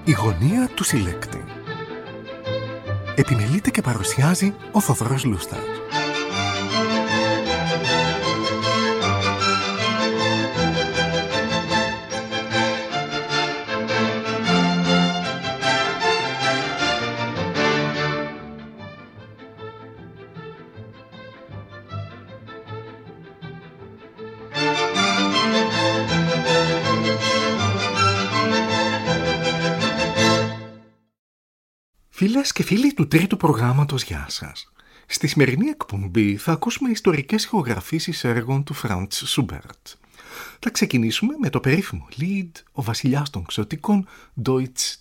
Η γωνία του συλλέκτη. Επιμελείται και παρουσιάζει ο Θοδωρός Λούστας. Φίλες και φίλοι του τρίτου προγράμματος, γεια σας. Στη σημερινή εκπομπή θα ακούσουμε ιστορικές ηχογραφήσεις έργων του Φραντς Σούμπερτ. Θα ξεκινήσουμε με το περίφημο Lied «Ο βασιλιάς των Ξωτικών» Deutsch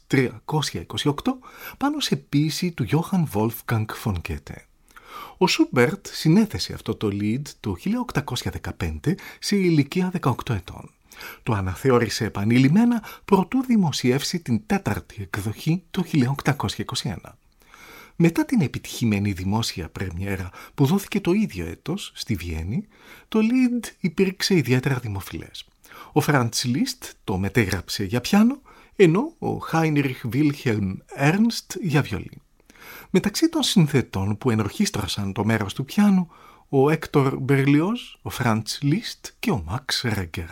328 πάνω σε ποίηση του Johann Wolfgang von Goethe. Ο Σούμπερτ συνέθεσε αυτό το Lied το 1815 σε ηλικία 18 ετών. Το αναθεώρησε επανειλημμένα προτού δημοσιεύσει την τέταρτη εκδοχή το 1821. Μετά την επιτυχημένη δημόσια πρεμιέρα που δόθηκε το ίδιο έτος στη Βιέννη, το Lied υπήρξε ιδιαίτερα δημοφιλές. Ο Franz Liszt το μετέγραψε για πιάνο, ενώ ο Heinrich Wilhelm Ernst για βιολί. Μεταξύ των συνθετών που ενορχίστρωσαν το μέρος του πιάνου, ο Hector Berlioz, ο Franz Liszt και ο Max Reger.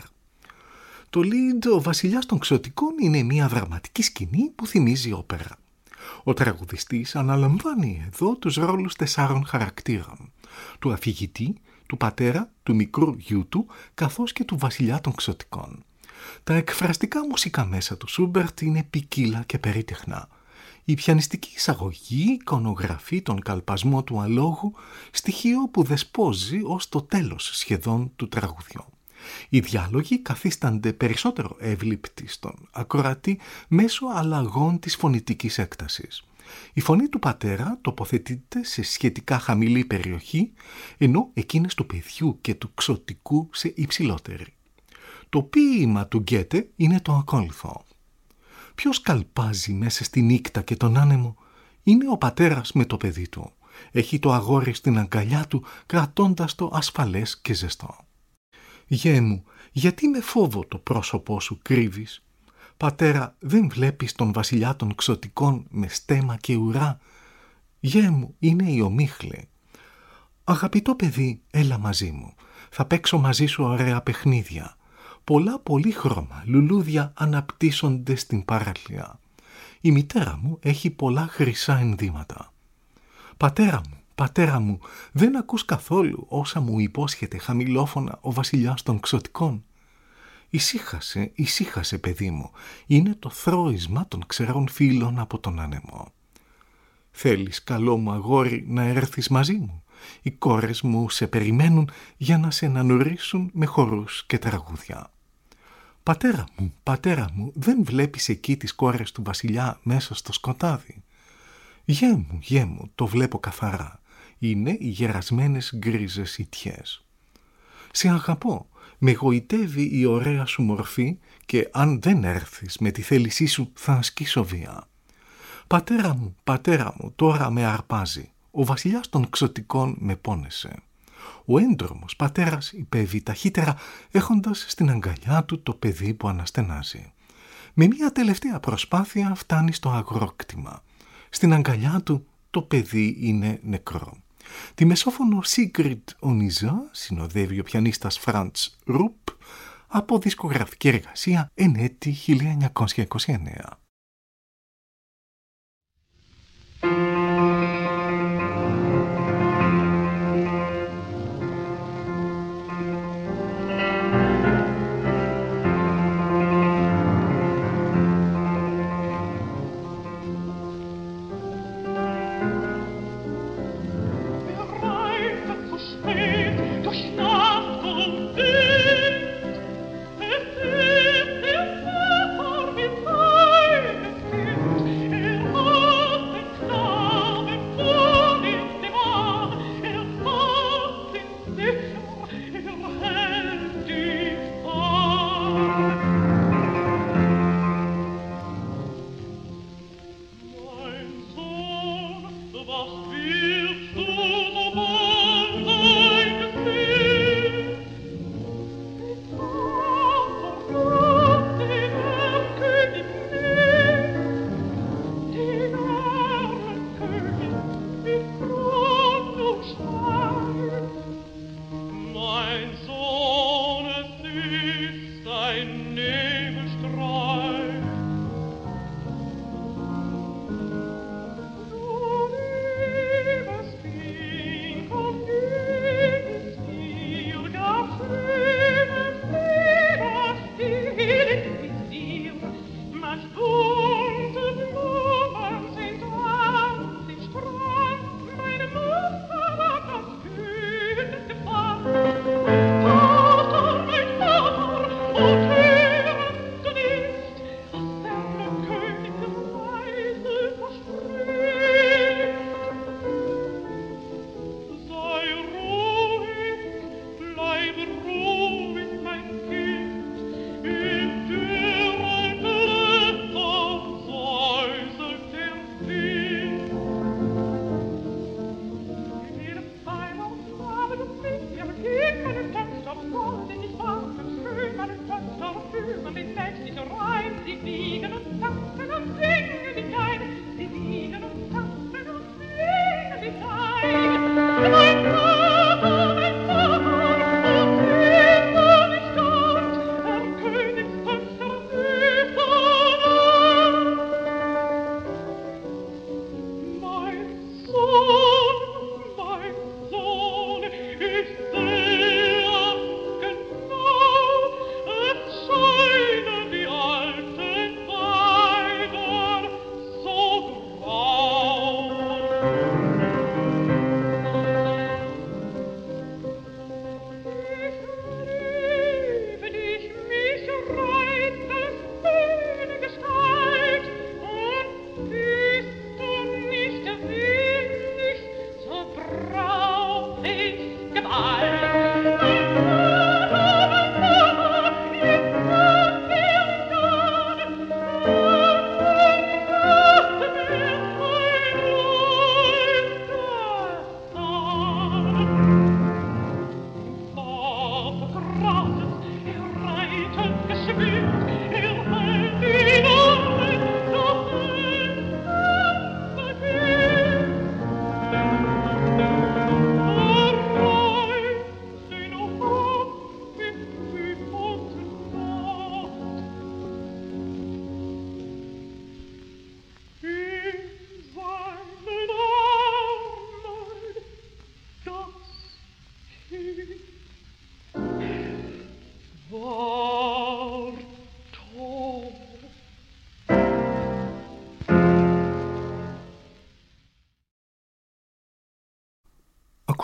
Το Lied «Ο βασιλιάς των Ξωτικών» είναι μια δραματική σκηνή που θυμίζει όπερα. Ο τραγουδιστής αναλαμβάνει εδώ τους ρόλους 4 χαρακτήρων: του αφηγητή, του πατέρα, του μικρού γιού του, καθώς και του βασιλιά των Ξωτικών. Τα εκφραστικά μουσικά μέσα του Σούμπερτ είναι ποικίλα και περίτεχνα. Η πιανιστική εισαγωγή εικονογραφεί τον καλπασμό του αλόγου, στοιχείο που δεσπόζει ως το τέλος σχεδόν του τραγουδιού. Οι διάλογοι καθίστανται περισσότερο εύληπτοι στον ακροατή μέσω αλλαγών της φωνητικής έκτασης. Η φωνή του πατέρα τοποθετείται σε σχετικά χαμηλή περιοχή, ενώ εκείνες του παιδιού και του ξωτικού σε υψηλότερη. Το ποίημα του Γκέτε είναι το ακόλουθο. Ποιος καλπάζει μέσα στη νύχτα και τον άνεμο? Είναι ο πατέρας με το παιδί του. Έχει το αγόρι στην αγκαλιά του, κρατώντας το ασφαλές και ζεστό. «Γιέ μου, γιατί με φόβο το πρόσωπό σου κρύβεις? Πατέρα, δεν βλέπεις τον βασιλιά των Ξωτικών με στέμμα και ουρά? Γιέ μου, είναι η ομίχλη. Αγαπητό παιδί, έλα μαζί μου. Θα παίξω μαζί σου ωραία παιχνίδια. Πολλά πολύχρωμα λουλούδια αναπτύσσονται στην παραλία. Η μητέρα μου έχει πολλά χρυσά ενδύματα. Πατέρα μου, δεν ακούς καθόλου όσα μου υπόσχεται χαμηλόφωνα ο βασιλιάς των Ξωτικών? Ησύχασε παιδί μου, είναι το θρώισμα των ξερών φύλων από τον άνεμο. Θέλεις, καλό μου αγόρι, να έρθεις μαζί μου? Οι κόρες μου σε περιμένουν για να σε ανανουρίσουν με χορούς και τραγούδια. Πατέρα μου, δεν βλέπεις εκεί τις κόρες του βασιλιά μέσα στο σκοτάδι? Γιέ μου, το βλέπω καθαρά. Είναι οι γερασμένες γκρίζες ιτιές. Σε αγαπώ, με γοητεύει η ωραία σου μορφή και αν δεν έρθεις με τη θέλησή σου θα ασκήσω βία. Πατέρα μου, τώρα με αρπάζει. Ο βασιλιάς των Ξωτικών με πόνεσε. Ο έντρομος πατέρας υπέβη ταχύτερα έχοντας στην αγκαλιά του το παιδί που αναστενάζει. Με μια τελευταία προσπάθεια φτάνει στο αγρόκτημα. Στην αγκαλιά του το παιδί είναι νεκρό. Τη μεσόφωνο Sigrid Oniza συνοδεύει ο πιανίστας Franz Rupp από δισκογραφική εργασία εν έτη 1929. Was willst du so bald eigentlich?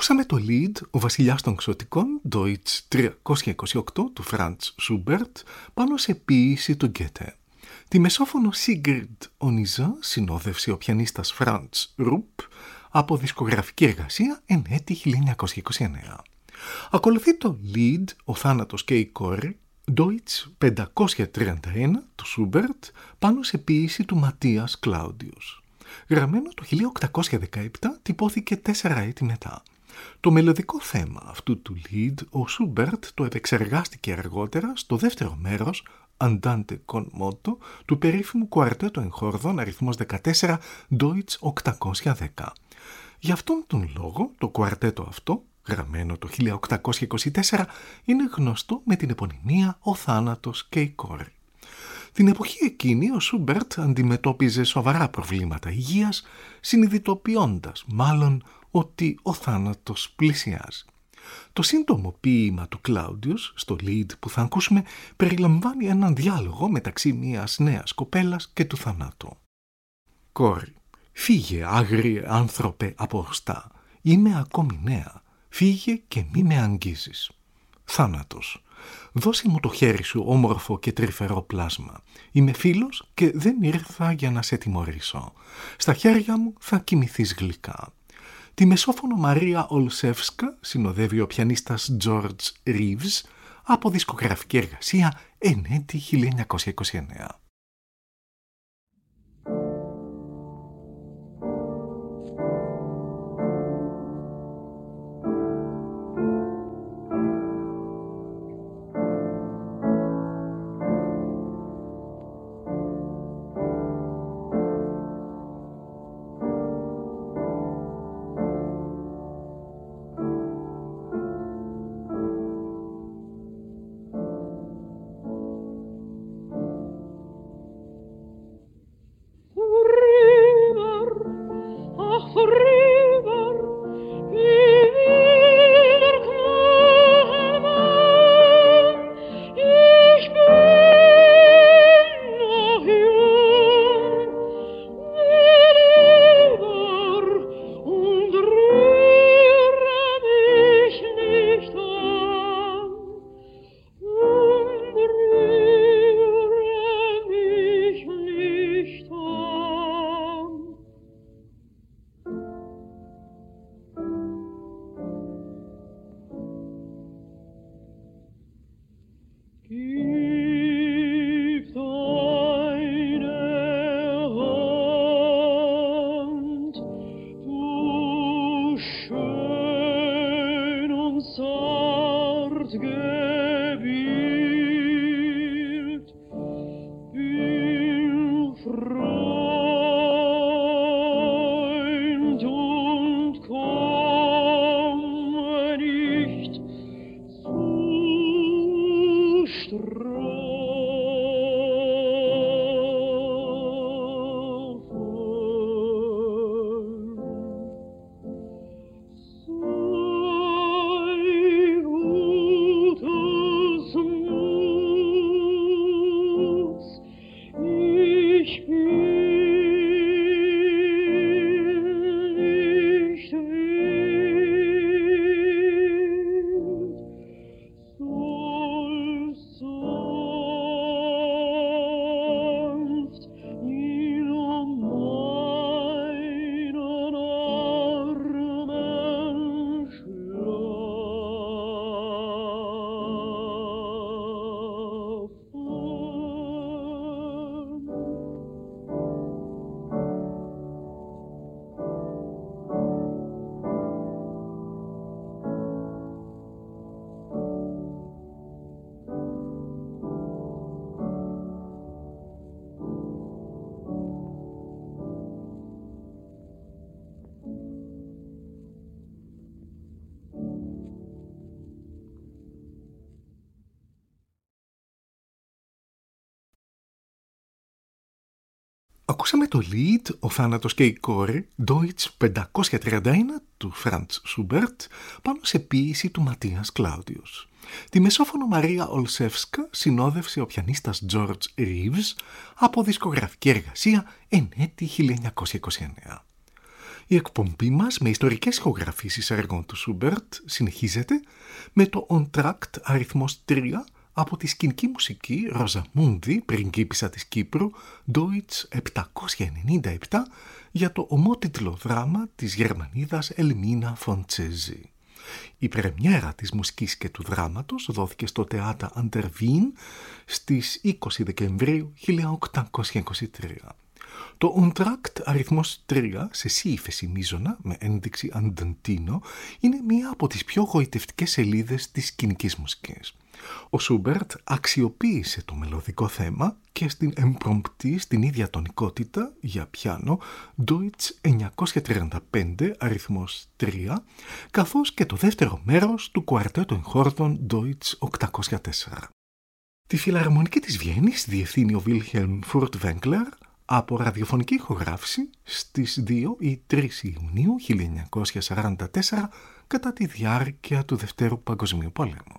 Ακούσαμε το Lied «Ο βασιλιάς των Ξωτικών» Deutsch 328 του Franz Schubert πάνω σε ποίηση του Γκέτε. Τη μεσόφωνο Sigrid Oniza συνόδευσε ο πιανίστας Franz Rupp από δισκογραφική εργασία εν έτη 1929. Ακολουθεί το Lied «Ο θάνατος και η κόρη» Deutsch 531 του Schubert πάνω σε ποίηση του Ματίας Κλάουντιους. Γραμμένο το 1817, τυπώθηκε 4 έτη μετά. Το μελωδικό θέμα αυτού του Lied ο Schubert το επεξεργάστηκε αργότερα στο δεύτερο μέρος Andante con moto του περίφημου κουαρτέτο εγχόρδων αριθμός 14 Deutsch 810. Γι' αυτόν τον λόγο το κουαρτέτο αυτό, γραμμένο το 1824, είναι γνωστό με την επωνυμία «Ο θάνατος και η κόρη». Την εποχή εκείνη ο Σούμπερτ αντιμετώπιζε σοβαρά προβλήματα υγείας, συνειδητοποιώντας μάλλον ότι ο θάνατος πλησιάζει. Το σύντομο ποίημα του Κλάουντιους στο Lied που θα ακούσουμε περιλαμβάνει έναν διάλογο μεταξύ μιας νέας κοπέλας και του θανάτου. «Κόρη, φύγε άγριε άνθρωπε από οστά, είμαι ακόμη νέα, φύγε και μη με αγγίζεις. Θάνατος, δώσε μου το χέρι σου όμορφο και τρυφερό πλάσμα. Είμαι φίλος και δεν ήρθα για να σε τιμωρήσω. Στα χέρια μου θα κοιμηθείς γλυκά». Τη μεσόφωνο Μαρία Ολσεύσκα συνοδεύει ο πιανίστας George Reeves από δισκογραφική εργασία εν έτη 1929. Ακούσαμε το Lied «Ο θάνατος και η κόρη» Deutsch 531 του Franz Schubert πάνω σε ποίηση του Ματίας Κλάουντιους. Τη μεσόφωνο Μαρία Ολσεύσκα συνόδευσε ο πιανίστας George Reeves από δισκογραφική εργασία εν έτη 1929. Η εκπομπή μας με ιστορικές ηχογραφήσεις έργων του Σούμπερτ συνεχίζεται με το Entr'acte αριθμός 3 από τη σκηνική μουσική Ροζαμούντι, πριγκίπισσα της Κύπρου, Deutsch 797, για το ομότιτλο δράμα της Γερμανίδας Ελμίνα Φοντσέζη. Η πρεμιέρα της μουσικής και του δράματος δόθηκε στο Theater an der Wien στις 20 Δεκεμβρίου 1823. Το Entr'acte αριθμός 3 σε σι ύφεση μείζωνα με ένδειξη αντεντίνο είναι μία από τις πιο γοητευτικές σελίδες της σκηνικής μουσικής. Ο Σούμπερτ αξιοποίησε το μελωδικό θέμα και στην εμπρομπτή στην ίδια τονικότητα για πιάνο Deutsch 935 αριθμός 3, καθώς και το δεύτερο μέρος του κουαρτέτου εγχόρδων Deutsch 804. Τη Φιλαρμονική της Βιέννης διευθύνει ο Wilhelm Furtwängler από ραδιοφωνική ηχογράφηση στις 2 ή 3 Ιουνίου 1944 κατά τη διάρκεια του Δευτέρου Παγκοσμίου Πολέμου.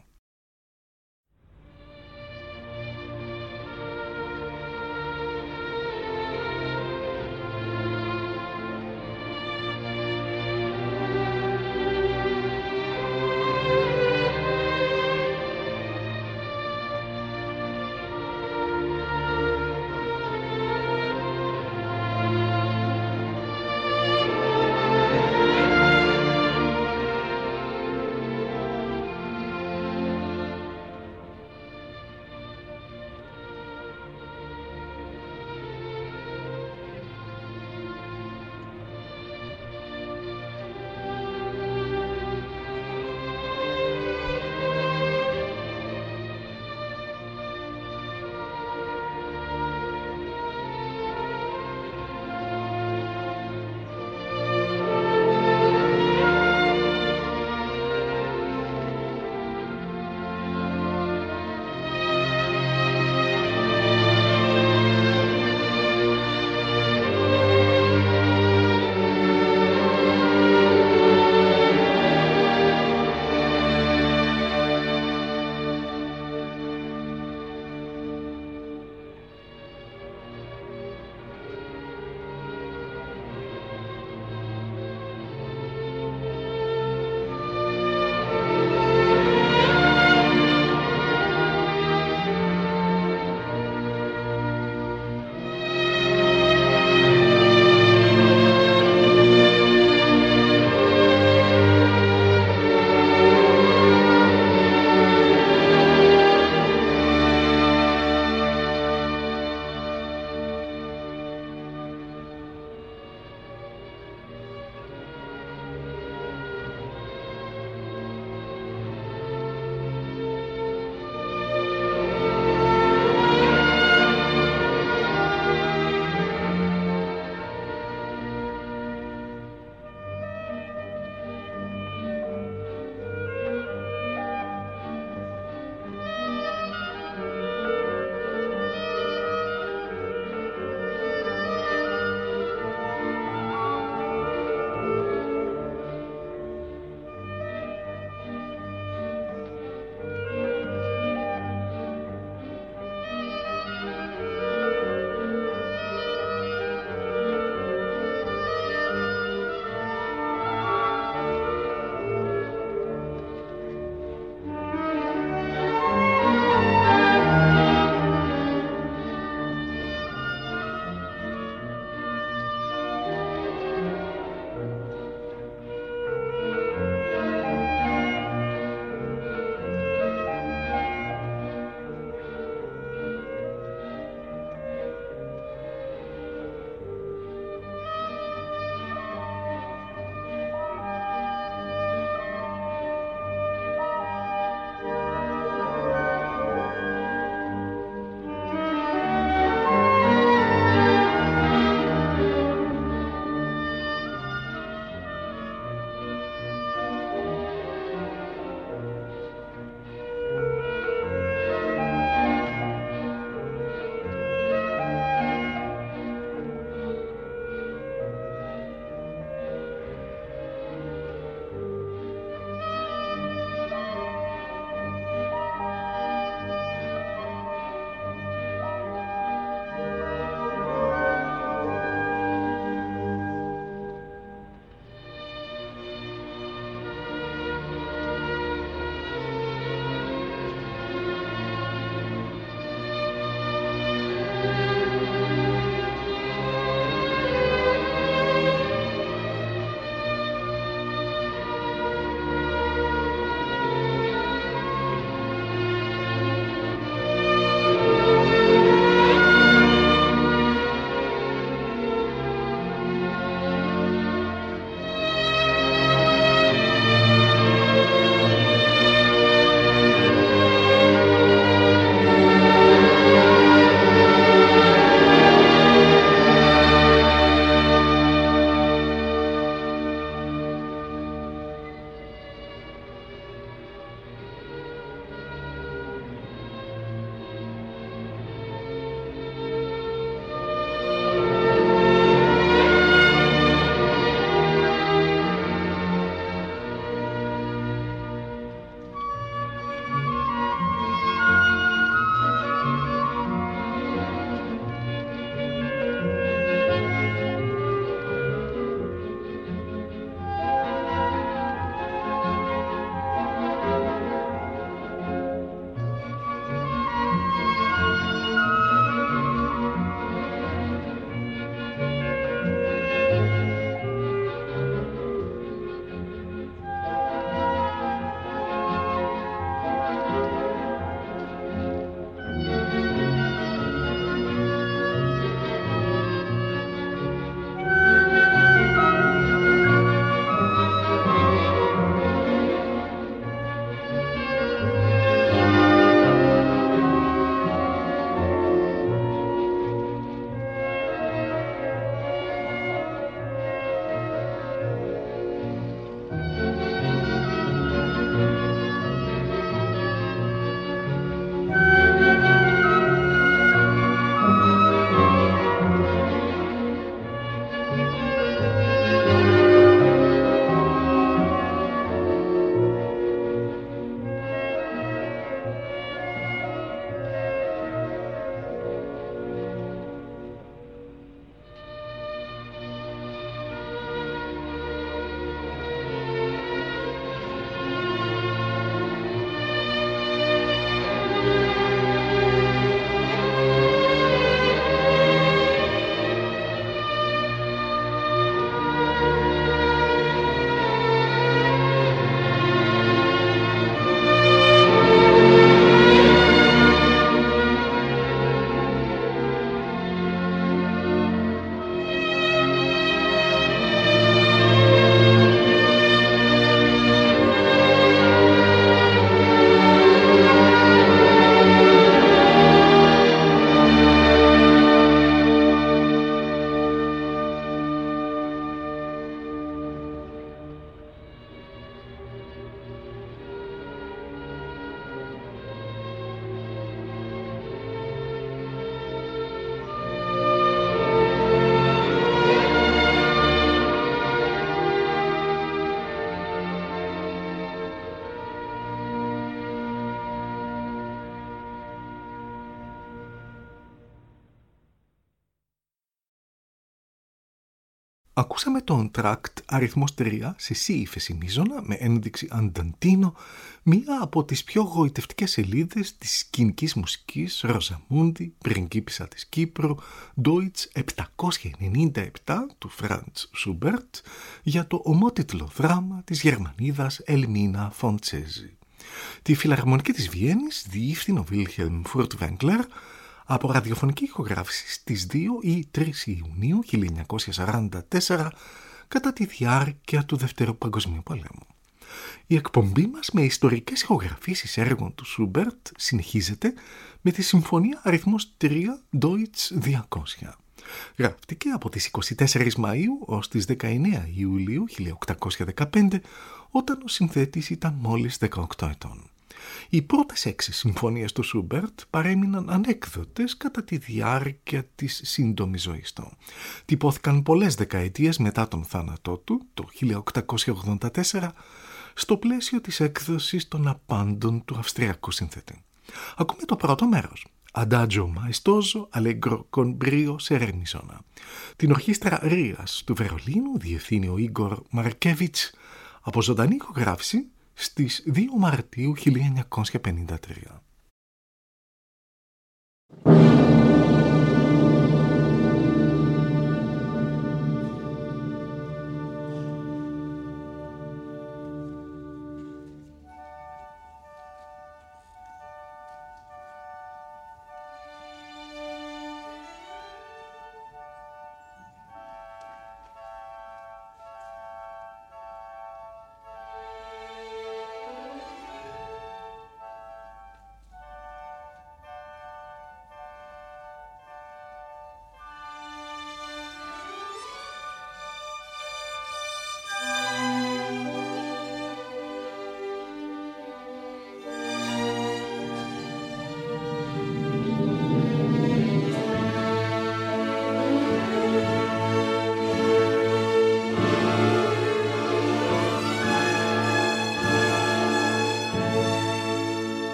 Ακούσαμε το Entr'acte αριθμός 3 σε σι ύφεση μείζωνα με ένδειξη Ανταντίνο, μία από τις πιο γοητευτικές σελίδες της σκηνικής μουσικής Ροζαμούντι, πριγκίπισσα της Κύπρου, Deutsch 797 του Φραντς Σούμπερτ, για το ομότιτλο δράμα της Γερμανίδας Ελμίνα Φοντσέζη. Τη φιλαρμονική της Βιέννης διεύθυνε ο Βίλχελμ Φουρτβέγκλερ από ραδιοφωνική ηχογράφηση στις 2 ή 3 Ιουνίου 1944 κατά τη διάρκεια του Δευτέρου Παγκοσμίου Πολέμου. Η εκπομπή μας με ιστορικές ηχογραφήσεις έργων του Σούμπερτ συνεχίζεται με τη συμφωνία αριθμός 3 Deutsch 200. Γράφτηκε από τις 24 Μαΐου ως τις 19 Ιουλίου 1815, όταν ο συνθέτης ήταν μόλις 18 ετών. Οι πρώτες 6 συμφωνίες του Σούμπερτ παρέμειναν ανέκδοτες κατά τη διάρκεια της σύντομης ζωής του. Τυπώθηκαν πολλές δεκαετίες μετά τον θάνατό του, το 1884, στο πλαίσιο της έκδοσης των απάντων του Αυστριακού συνθέτη. Ακούμε το πρώτο μέρος. Adagio maestoso allegro con brio serenissona. Την ορχήστρα Ρίας του Βερολίνου διευθύνει ο Ίγκορ Μαρκέβιτς από ζωντανή ηχογράφηση στις 2 Μαρτίου 1953.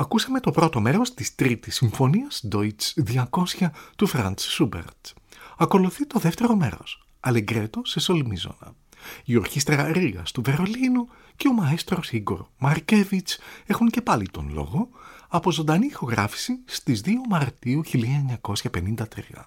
Ακούσαμε το πρώτο μέρος της τρίτης συμφωνίας Deutsch 200 του Franz Schubert. Ακολουθεί το δεύτερο μέρος, Αλεγκρέτο σε σολ μίζωνα. Η ορχήστρα Ρίγας του Βερολίνου και ο μαέστρος Ίγκορ Μαρκέβιτς έχουν και πάλι τον λόγο από ζωντανή ηχογράφηση στις 2 Μαρτίου 1953.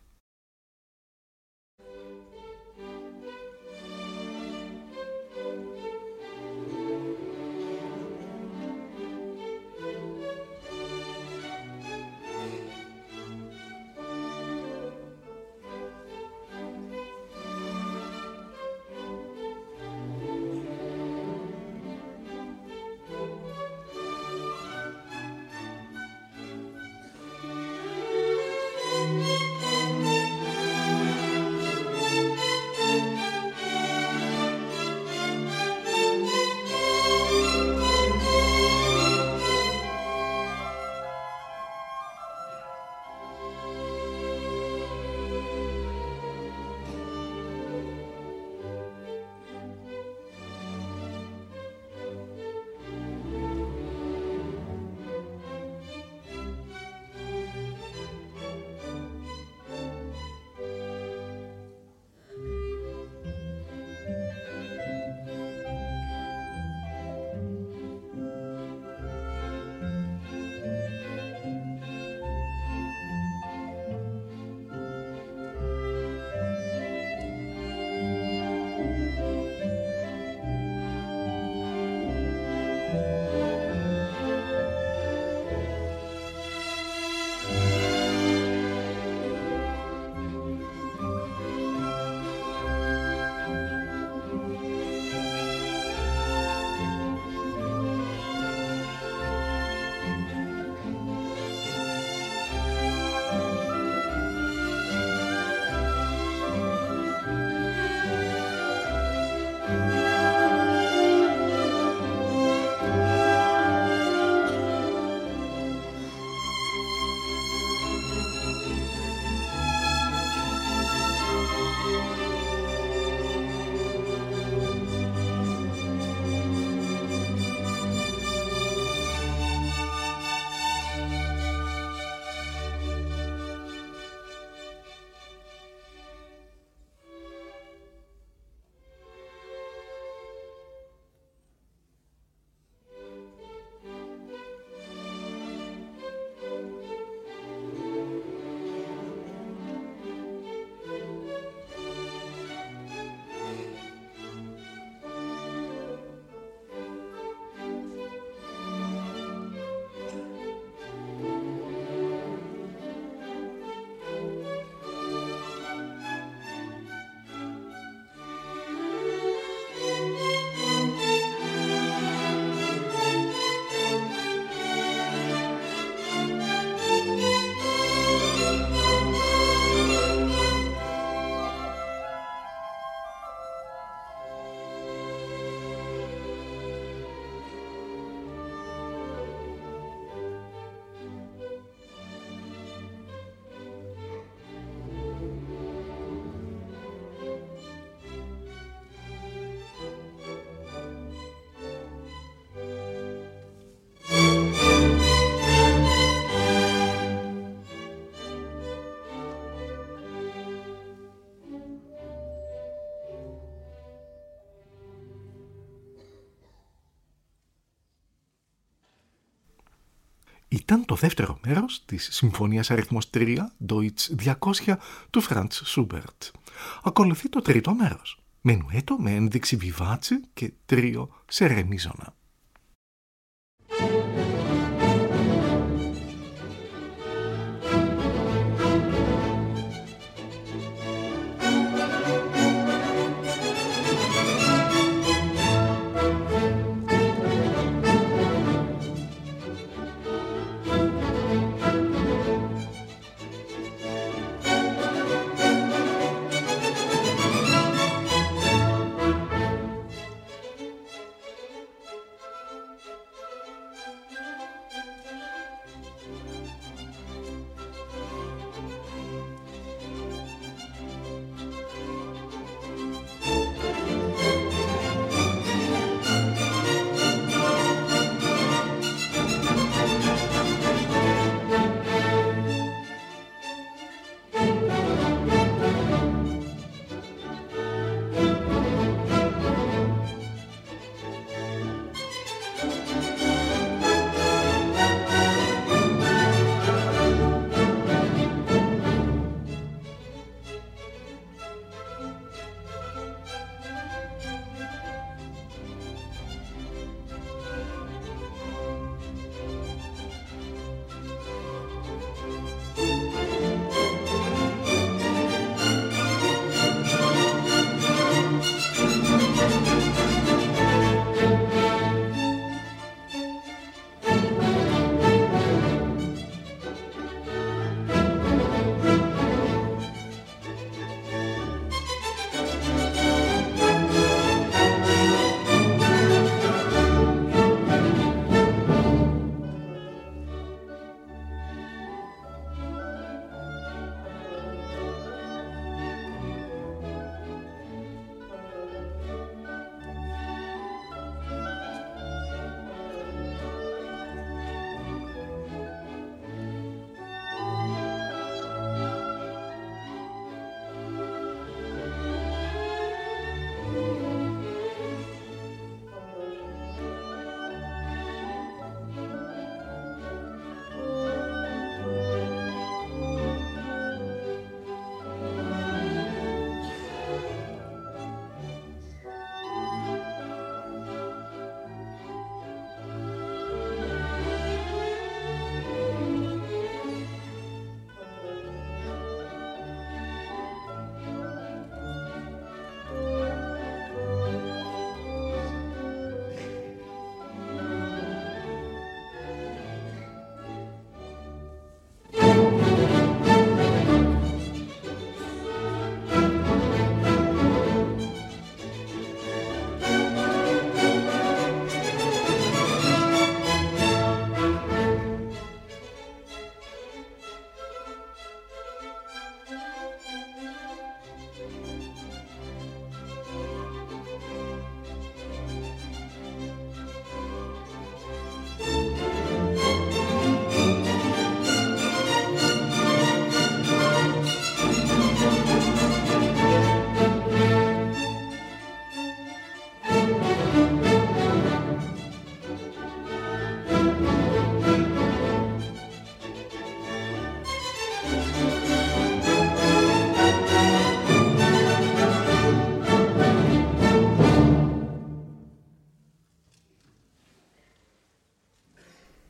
Ήταν το δεύτερο μέρος της Συμφωνίας αριθμός 3, Deutsch 200 του Franz Schubert. Ακολουθεί το τρίτο μέρος, μενουέτο με ένδειξη βιβάτσε και τρίο σε ρε μίζωνα.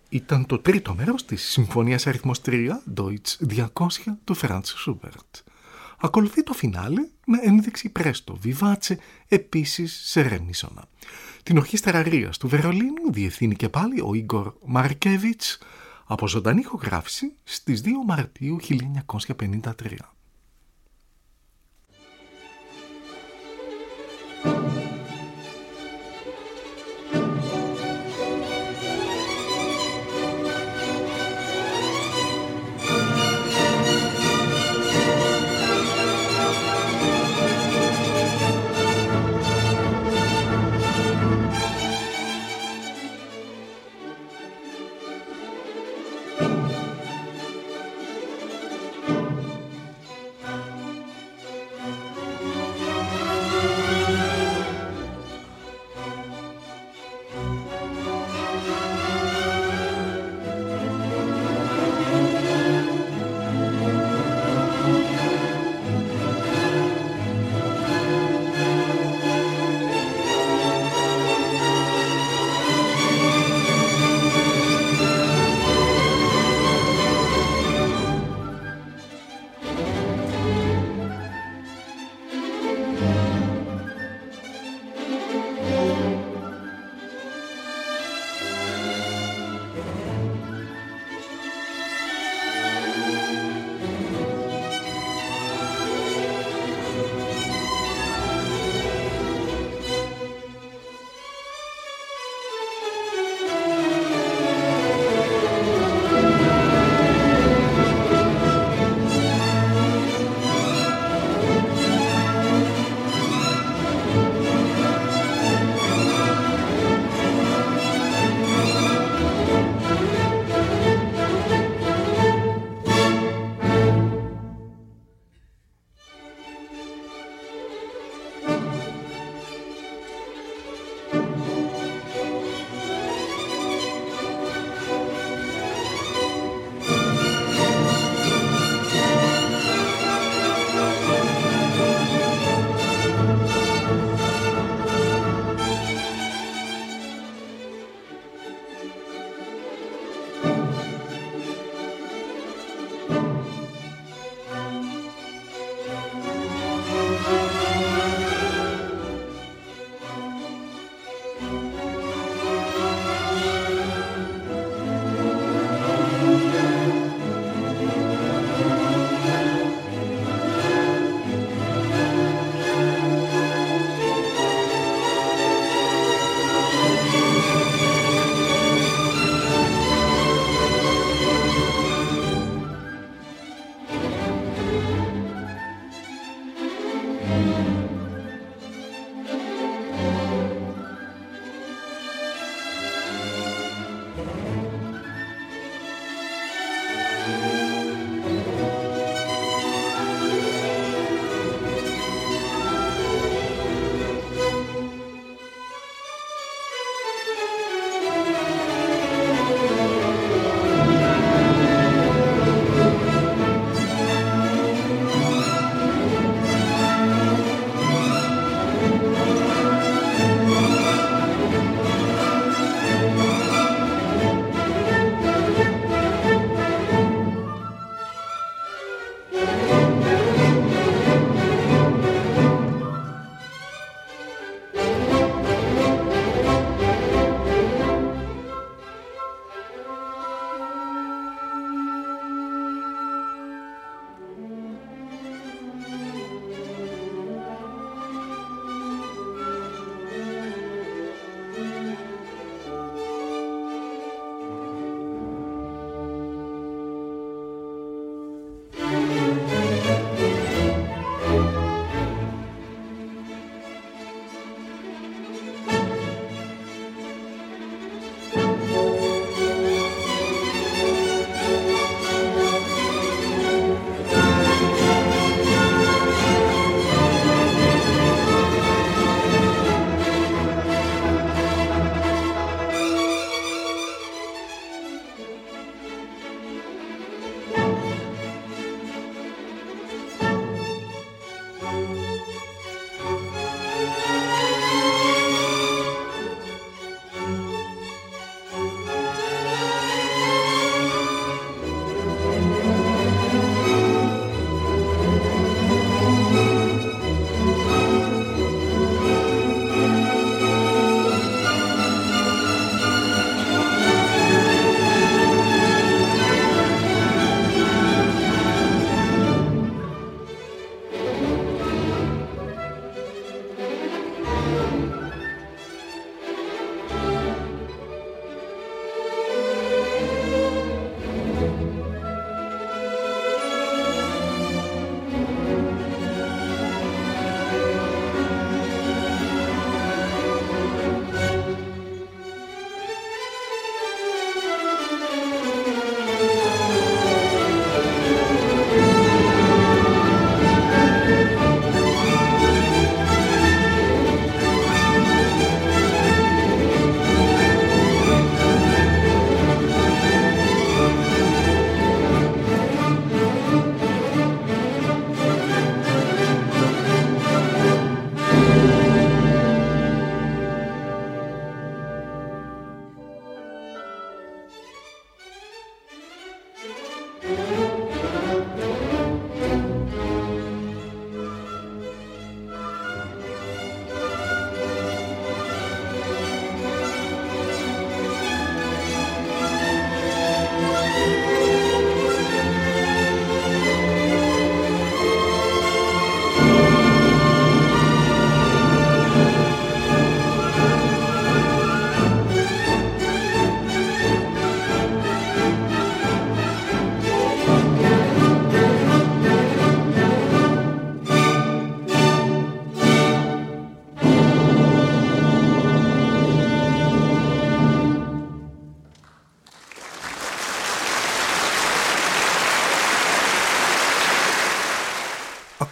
Ήταν το τρίτο μέρος της Συμφωνίας αριθμός 3, Deutsch 200 του Franz Schubert. Ακολουθεί το φινάλε με ένδειξη πρέστο, βιβάτσε, επίσης σε ρε μίσονα. Την ορχήστρα Αρίας του Βερολίνου διευθύνει και πάλι ο Ίγκορ Μαρκέβιτς από ζωντανή ηχογράφηση στις 2 Μαρτίου 1953.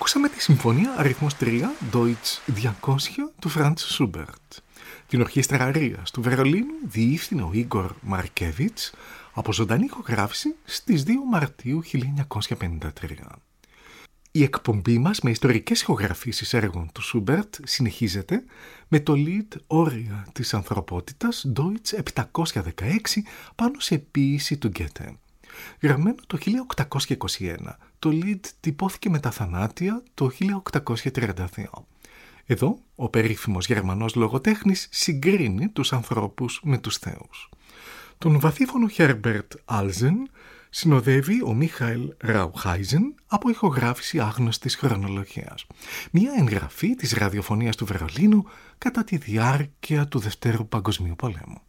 Ακούσαμε τη συμφωνία αριθμός 3, Deutsch 200 του Franz Schubert. Την ορχήστρα Αρίας του Βερολίνου διεύθυνε ο Ίγκορ Μαρκέβιτς από ζωντανή ηχογράφηση στις 2 Μαρτίου 1953. Η εκπομπή μας με ιστορικές ηχογραφήσεις έργων του Σούμπερτ συνεχίζεται με το Lied Όρια της Ανθρωπότητας Deutsch 716 πάνω σε ποίηση του Γκέτε. Γραμμένο το 1821, το Lied τυπώθηκε με τα θανάτια το 1832. Εδώ, ο περίφημος Γερμανός λογοτέχνης συγκρίνει τους ανθρώπους με τους θεούς. Τον βαθύφωνο Herbert Alsen συνοδεύει ο Μίχαελ Ραουχάιζεν από ηχογράφηση άγνωστης χρονολογίας. Μια εγγραφή της ραδιοφωνίας του Βερολίνου κατά τη διάρκεια του Δευτέρου Παγκοσμίου Πολέμου.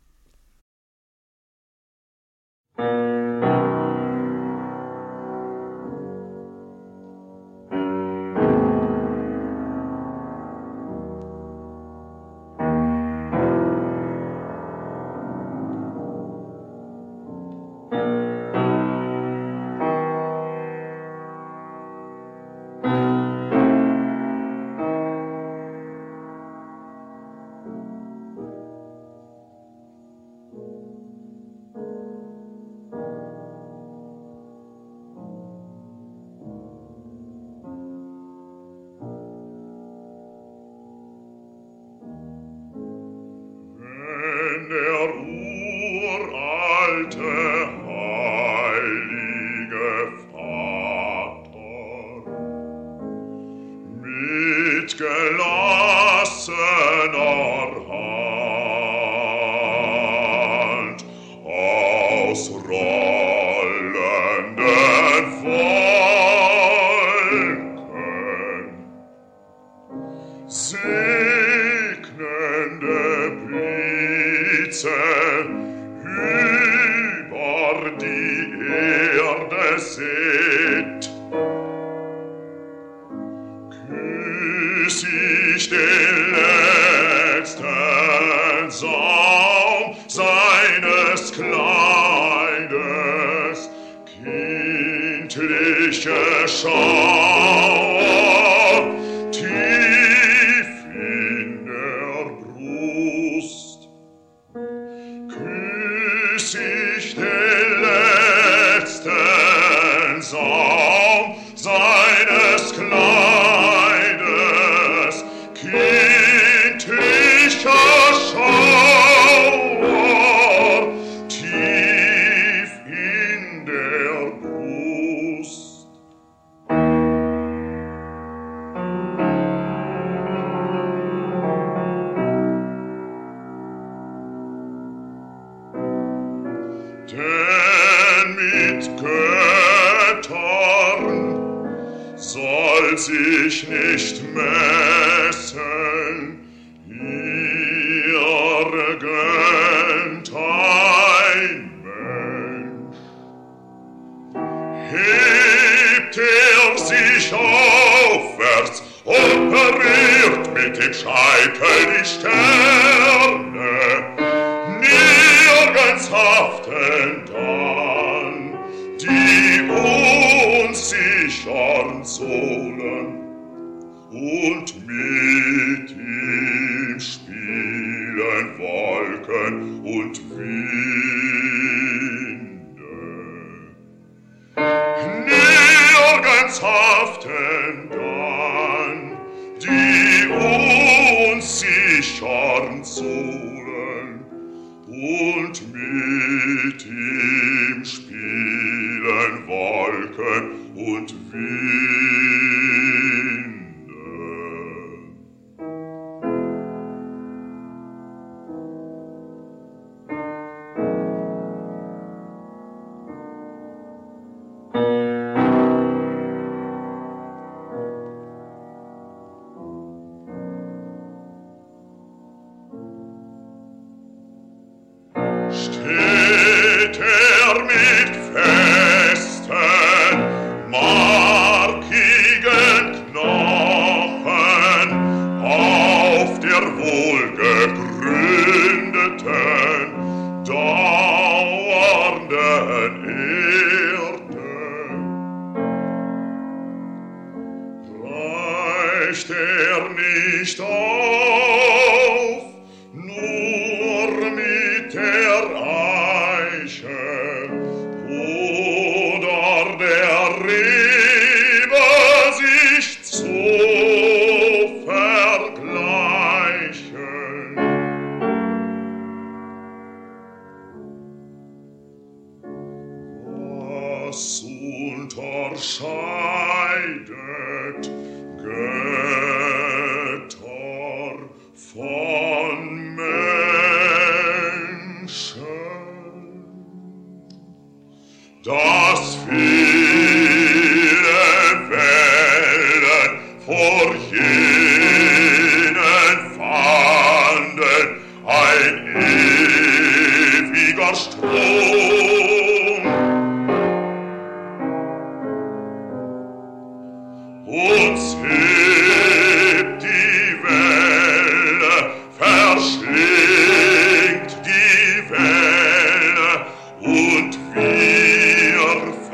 nicht auf, nur mit der Eiche oder der Rebe sich zu vergleichen. Was unterscheidet Götter von Menschen? Dass viele Wellen vor jenen fanden ein ewiger Strom. Uns hebt die Welle, verschlingt die Welle, und wir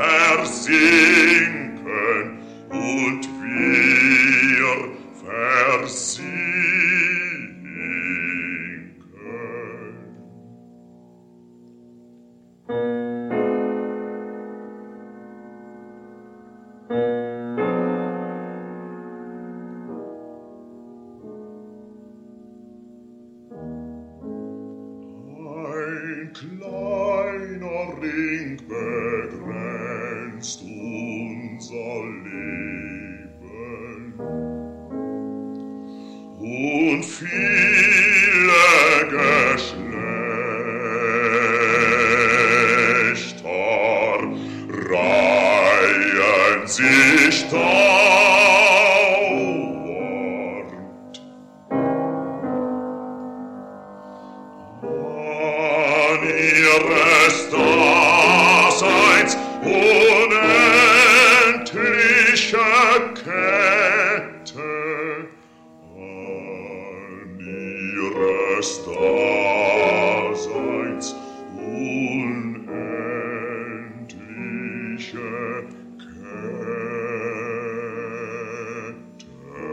versinken, und wir versinken. Ein kleiner Ring begrenzt unser Leben, und viele Geschlechter reihen sich dauernd an ihres Daseins unendliche Kette, an ihres Daseins unendliche Kette.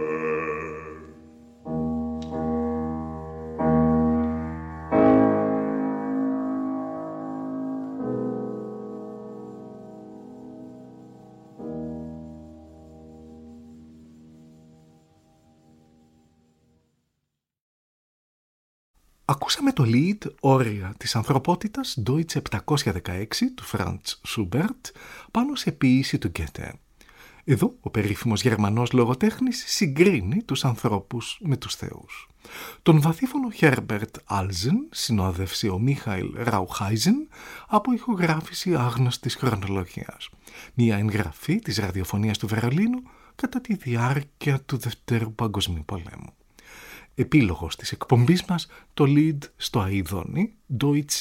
Ακούσαμε το lead «Όρια της ανθρωπότητας» Deutsche 716 του Franz Schubert πάνω σε ποίηση του Goethe. Εδώ ο περίφημος Γερμανός λογοτέχνης συγκρίνει τους ανθρώπους με τους θεούς. Τον βαθύφωνο Herbert Alsen συνόδευσε ο Michael Rauchheisen από ηχογράφηση άγνωστης χρονολογίας. Μια εγγραφή της ραδιοφωνίας του Βερολίνου κατά τη διάρκεια του Δευτέρου Παγκοσμίου Πολέμου. Επίλογος της εκπομπής μας, το lead στο αηδόνι Deutsch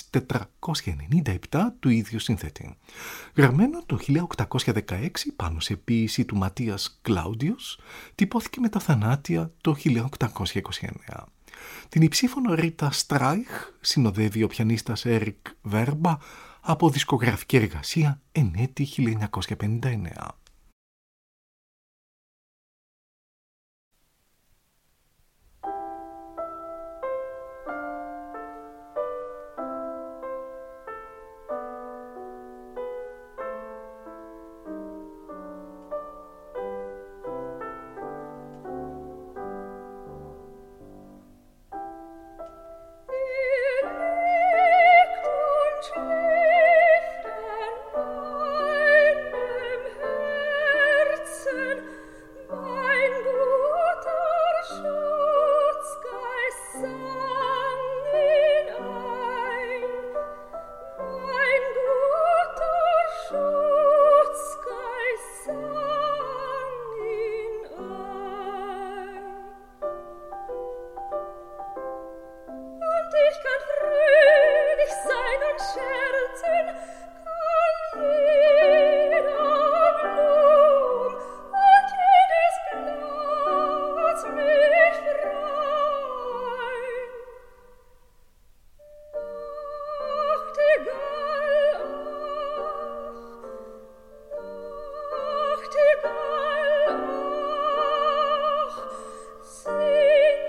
497 του ίδιου συνθέτη. Γραμμένο το 1816 πάνω σε ποίηση του Ματίας Κλάουντιος, τυπώθηκε με τα θανάτια το 1829. Την υψήφωνο Ρίτα Στράιχ συνοδεύει ο πιανίστας Έρικ Βέρμπα από δισκογραφική εργασία εν έτη 1959. Sing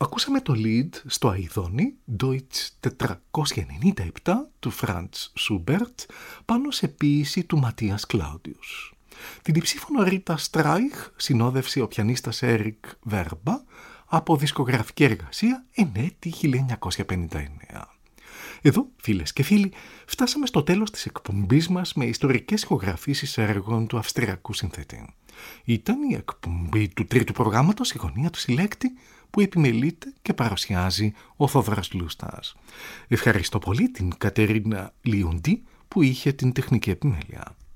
Ακούσαμε το Lied στο Αηδόνι, Deutsch 497 του Franz Schubert, πάνω σε ποίηση του Ματίας Κλάουδιους. Την υψήφωνο Ρίτα Στράιχ συνόδευσε ο πιανίστας Έρικ Βέρμπα από δισκογραφική εργασία εν έτη 1959. Εδώ, φίλες και φίλοι, φτάσαμε στο τέλος της εκπομπής μας με ιστορικές ηχογραφήσεις έργων του αυστριακού συνθέτη. Ήταν η εκπομπή του τρίτου προγράμματος «Η γωνία του συλλέκτη», που επιμελείται και παρουσιάζει ο Θόδωρας Λούστας. Ευχαριστώ πολύ την Κατερίνα Λιούντι που είχε την τεχνική επιμέλεια.